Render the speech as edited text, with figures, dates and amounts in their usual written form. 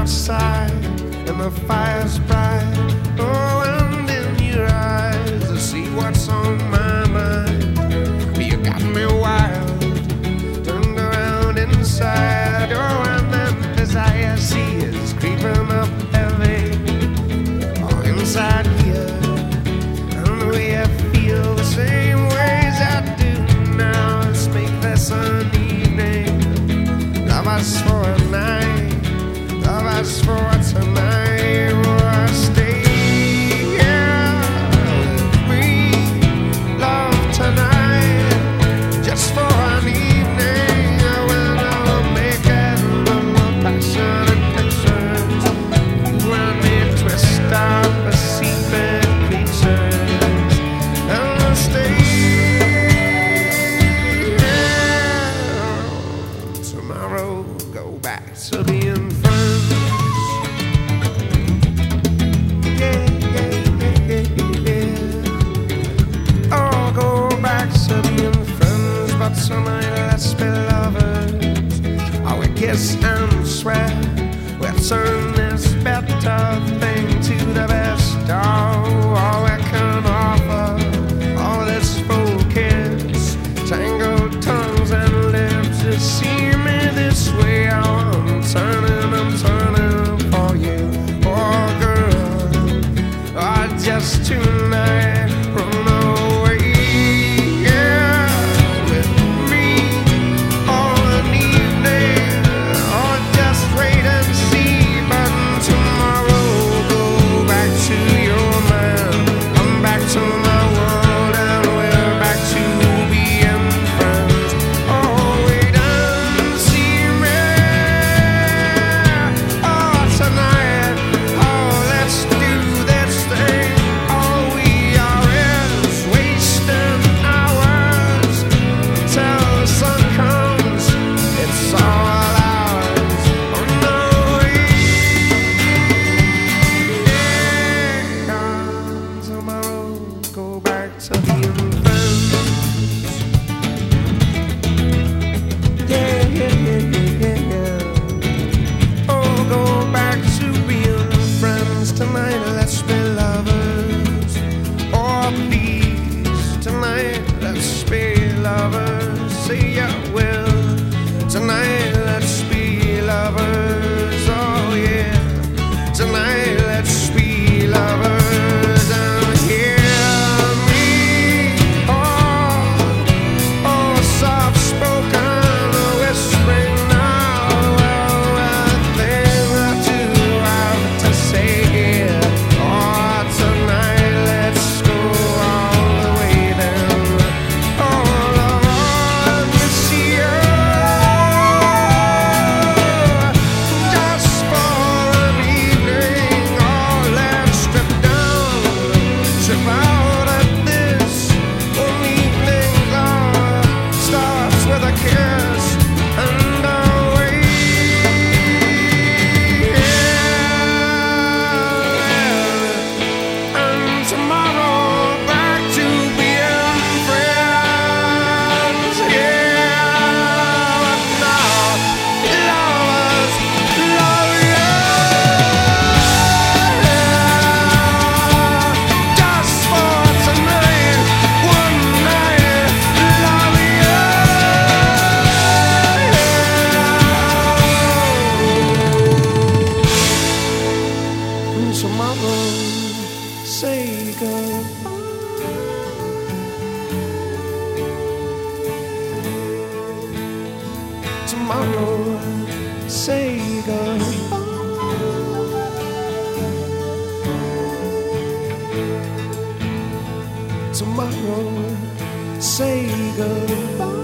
outside and the fire's bright. Oh, and in your eyes I see what's on my mind. You got me wild, turned around inside. Oh, and then desire sees creeping up heavy. Oh, inside here, and we feel the same ways I do now. Let's make this an evening. Love us for a night, love us for tonight. Oh, stay here with me, love tonight, just for an evening. When I'll make it more passionate pictures, you and me twist up a secret creatures, and I'll stay here tomorrow. Go back to being friends. Yeah, yeah, yeah, yeah, yeah. Oh, go back to being friends, but tonight let's be lovers. Oh, we kiss and swear we'll turn this better thing to the best. Oh, all we can offer, all this focus, tangled tongues and lips. To see me this way, oh, I'm turning for you. Oh, girl, oh, just tonight, run away, yeah, with me all an evening. Oh, just wait and see. But tomorrow, go back to your man. I'm back to my world, and we're back to being friends. Oh, wait and see me. Oh, tonight, oh, let's do this thing. All we are is wasting hours till the sun comes. It's all ours. Oh, no, yeah. Tomorrow, go back to being friends. Yeah, yeah, yeah, yeah, yeah. Oh, go back to being friends tonight. Let's be lovers. Oh, please, tonight let's be lovers. Say you will. Tonight let's be lovers. Oh yeah. Tonight let's be lovers. And hear me. Oh, soft spoken, whispering now. Well, a thing or two I've to say here. Oh, tonight let's go all the way then. Oh, Lord, you see you. Just for an evening, oh, let's strip down, strip out at this. One evening, love starts with a kiss and a wait. And tomorrow, back to being friends. Yeah, but now, lovers, love you. Just for tonight, one night, love you. Tomorrow, say goodbye. Tomorrow, say goodbye. Tomorrow, say goodbye.